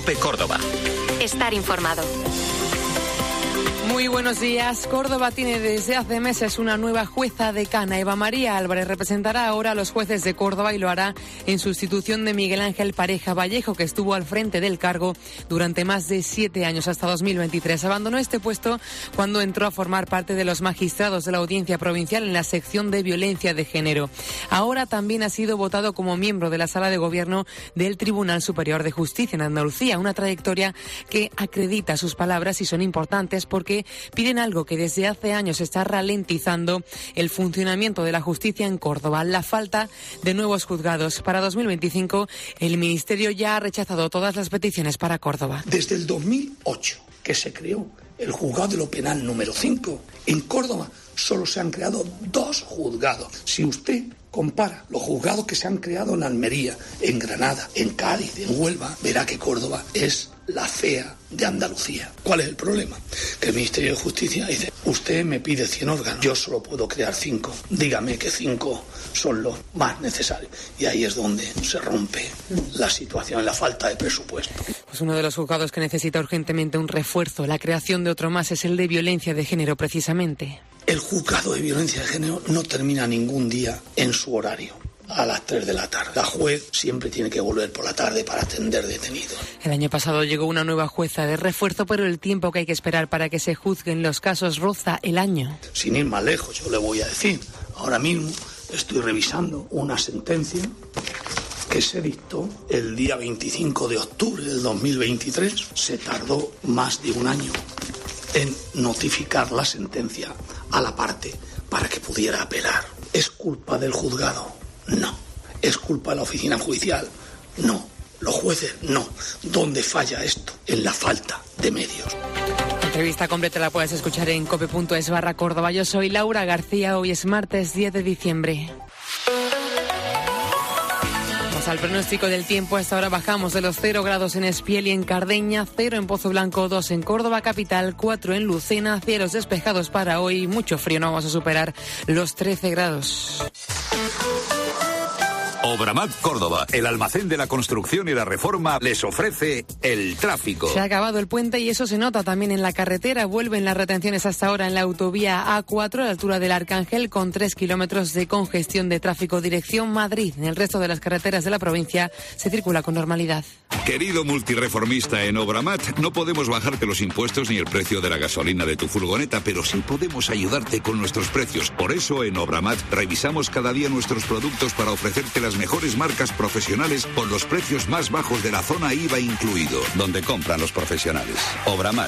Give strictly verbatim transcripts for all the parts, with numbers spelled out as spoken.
COPE Córdoba. Estar informado. Muy buenos días. Córdoba tiene desde hace meses una nueva jueza decana. Eva María Álvarez representará ahora a los jueces de Córdoba y lo hará en sustitución de Miguel Ángel Pareja Vallejo, que estuvo al frente del cargo durante más de siete años, hasta dos mil veintitrés. Abandonó este puesto cuando entró a formar parte de los magistrados de la Audiencia Provincial en la sección de violencia de género. Ahora también ha sido votado como miembro de la Sala de Gobierno del Tribunal Superior de Justicia en Andalucía, una trayectoria que acredita sus palabras y son importantes porque piden algo que desde hace años está ralentizando el funcionamiento de la justicia en Córdoba, la falta de nuevos juzgados. Para dos mil veinticinco, el Ministerio ya ha rechazado todas las peticiones para Córdoba. Desde el dos mil ocho, que se creó el juzgado de lo penal número cinco, en Córdoba solo se han creado dos juzgados. Si usted compara los juzgados que se han creado en Almería, en Granada, en Cádiz, en Huelva, verá que Córdoba es la fea de Andalucía. ¿Cuál es el problema? Que el Ministerio de Justicia dice, usted me pide cien órganos, yo solo puedo crear cinco, dígame que cinco son los más necesarios. Y ahí es donde se rompe la situación, la falta de presupuesto. Pues uno de los juzgados que necesita urgentemente un refuerzo, la creación de otro más, es el de violencia de género, precisamente. El juzgado de violencia de género no termina ningún día en su horario, a las tres de la tarde. La juez siempre tiene que volver por la tarde para atender detenidos. El año pasado llegó una nueva jueza de refuerzo, pero el tiempo que hay que esperar para que se juzguen los casos roza el año. Sin ir más lejos, yo le voy a decir, ahora mismo estoy revisando una sentencia que se dictó el día veinticinco de octubre del dos mil veintitrés. Se tardó más de un año en notificar la sentencia a la parte para que pudiera apelar. ¿Es culpa del juzgado? No. ¿Es culpa de la oficina judicial? No. ¿Los jueces? No. ¿Dónde falla esto? En la falta de medios. La entrevista completa la puedes escuchar en cope punto es barra Córdoba. Yo soy Laura García, hoy es martes diez de diciembre. Al pronóstico del tiempo, a esta hora bajamos de los cero grados en Espiel y en Cardeña, cero en Pozo Blanco, dos en Córdoba capital, cuatro en Lucena, cielos despejados para hoy, mucho frío, no vamos a superar los trece grados. Obramat Córdoba, el almacén de la construcción y la reforma, les ofrece el tráfico. Se ha acabado el puente y eso se nota también en la carretera. Vuelven las retenciones hasta ahora en la autovía A cuatro a la altura del Arcángel, con tres kilómetros de congestión de tráfico dirección Madrid. En el resto de las carreteras de la provincia se circula con normalidad. Querido multireformista, en Obramat no podemos bajarte los impuestos ni el precio de la gasolina de tu furgoneta, pero sí podemos ayudarte con nuestros precios. Por eso en Obramat revisamos cada día nuestros productos para ofrecerte las mejores marcas profesionales con los precios más bajos de la zona I V A incluido, donde compran los profesionales. Obramat.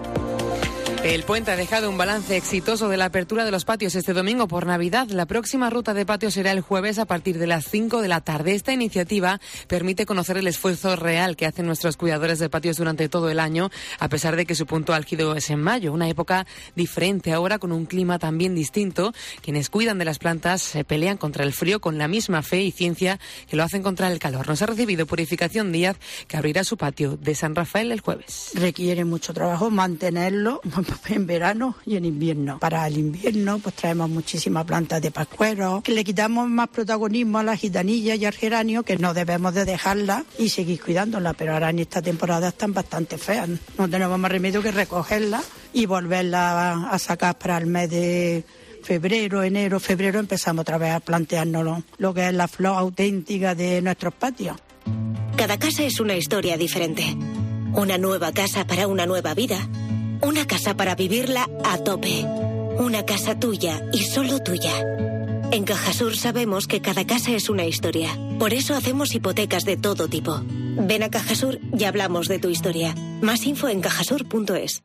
El puente ha dejado un balance exitoso de la apertura de los patios este domingo por Navidad. La próxima ruta de patios será el jueves a partir de las cinco de la tarde. Esta iniciativa permite conocer el esfuerzo real que hacen nuestros cuidadores de patios durante todo el año, a pesar de que su punto álgido es en mayo, una época diferente ahora con un clima también distinto. Quienes cuidan de las plantas se pelean contra el frío con la misma fe y ciencia que lo hacen contra el calor. Nos ha recibido Purificación Díaz, que abrirá su patio de San Rafael el jueves. Requiere mucho trabajo mantenerlo en verano y en invierno. Para el invierno pues traemos muchísimas plantas de pascuero, que le quitamos más protagonismo a la gitanilla y al geranio, que no debemos de dejarla y seguir cuidándola, pero ahora en esta temporada están bastante feas. No tenemos más remedio que recogerla y volverla a sacar para el mes de febrero, enero, febrero empezamos otra vez a plantearnos lo que es la flor auténtica de nuestros patios. Cada casa es una historia diferente. Una nueva casa para una nueva vida. Una casa para vivirla a tope. Una casa tuya y solo tuya. En Cajasur sabemos que cada casa es una historia. Por eso hacemos hipotecas de todo tipo. Ven a Cajasur y hablamos de tu historia. Más info en cajasur punto es.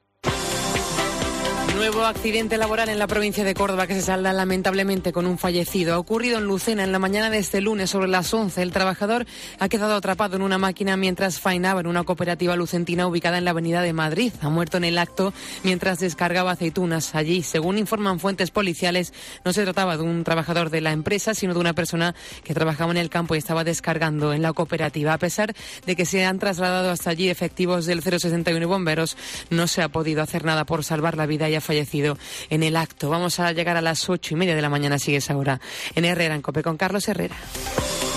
Nuevo accidente laboral en la provincia de Córdoba que se salda lamentablemente con un fallecido. Ha ocurrido en Lucena en la mañana de este lunes sobre las once. El trabajador ha quedado atrapado en una máquina mientras faenaba en una cooperativa lucentina ubicada en la avenida de Madrid. Ha muerto en el acto mientras descargaba aceitunas. Allí, según informan fuentes policiales, no se trataba de un trabajador de la empresa, sino de una persona que trabajaba en el campo y estaba descargando en la cooperativa. A pesar de que se han trasladado hasta allí efectivos del cero sesenta y uno y bomberos, no se ha podido hacer nada por salvar la vida y ha fallecido en el acto. Vamos a llegar a las ocho y media de la mañana, sigues ahora en Herrera, en COPE, con Carlos Herrera.